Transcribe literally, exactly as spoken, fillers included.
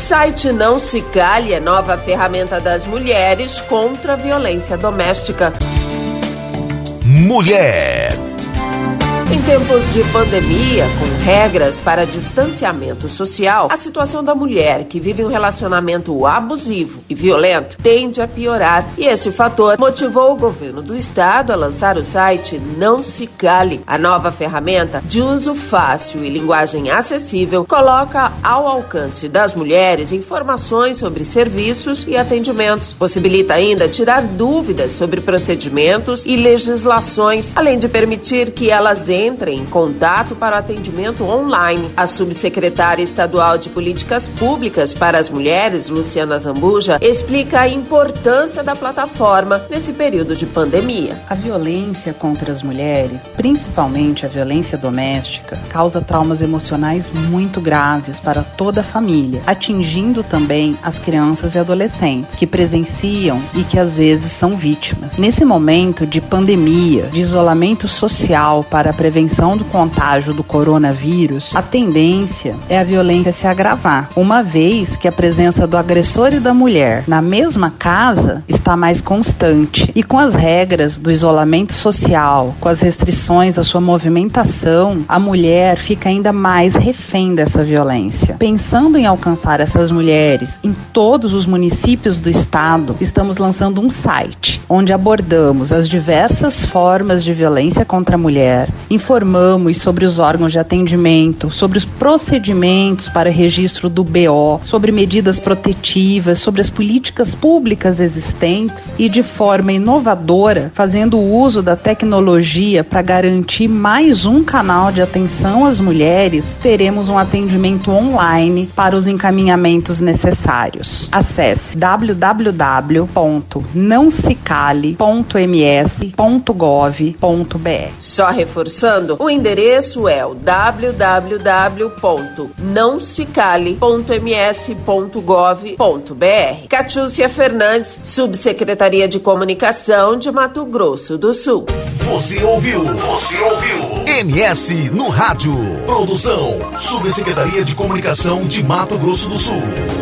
Site Não Se Cale é nova ferramenta das mulheres contra a violência doméstica. Mulher. Em tempos de pandemia, com regras para distanciamento social, a situação da mulher que vive um relacionamento abusivo e violento tende a piorar. E esse fator motivou o governo do estado a lançar o site Não Se Cale. A nova ferramenta, de uso fácil e linguagem acessível, coloca ao alcance das mulheres informações sobre serviços e atendimentos. Possibilita ainda tirar dúvidas sobre procedimentos e legislações, além de permitir que elas entrem em contato para o atendimento online. A subsecretária estadual de Políticas Públicas para as Mulheres, Luciana Zambuja, explica a importância da plataforma nesse período de pandemia. A violência contra as mulheres, principalmente a violência doméstica, causa traumas emocionais muito graves para toda a família, atingindo também as crianças e adolescentes que presenciam e que às vezes são vítimas. Nesse momento de pandemia, de isolamento social para a prevenção do contágio do coronavírus, a tendência é a violência se agravar, uma vez que a presença do agressor e da mulher na mesma casa está mais constante. E com as regras do isolamento social, com as restrições à sua movimentação, a mulher fica ainda mais refém dessa violência. Pensando em alcançar essas mulheres em todos os municípios do estado, estamos lançando um site onde abordamos as diversas formas de violência contra a mulher, informamos sobre os órgãos de atendimento, sobre os procedimentos para registro do B O, sobre medidas protetivas, sobre as políticas públicas existentes e, de forma inovadora, fazendo uso da tecnologia para garantir mais um canal de atenção às mulheres, teremos um atendimento online para os encaminhamentos necessários. Acesse w w w ponto não se cale ponto m s ponto gov ponto b r. Só reforçando, o endereço é o w w w ponto não se cale ponto m s ponto gov ponto b r. Catiúcia Fernandes, Subsecretaria de Comunicação de Mato Grosso do Sul. Você ouviu? Você ouviu? M S no rádio. Produção, Subsecretaria de Comunicação de Mato Grosso do Sul.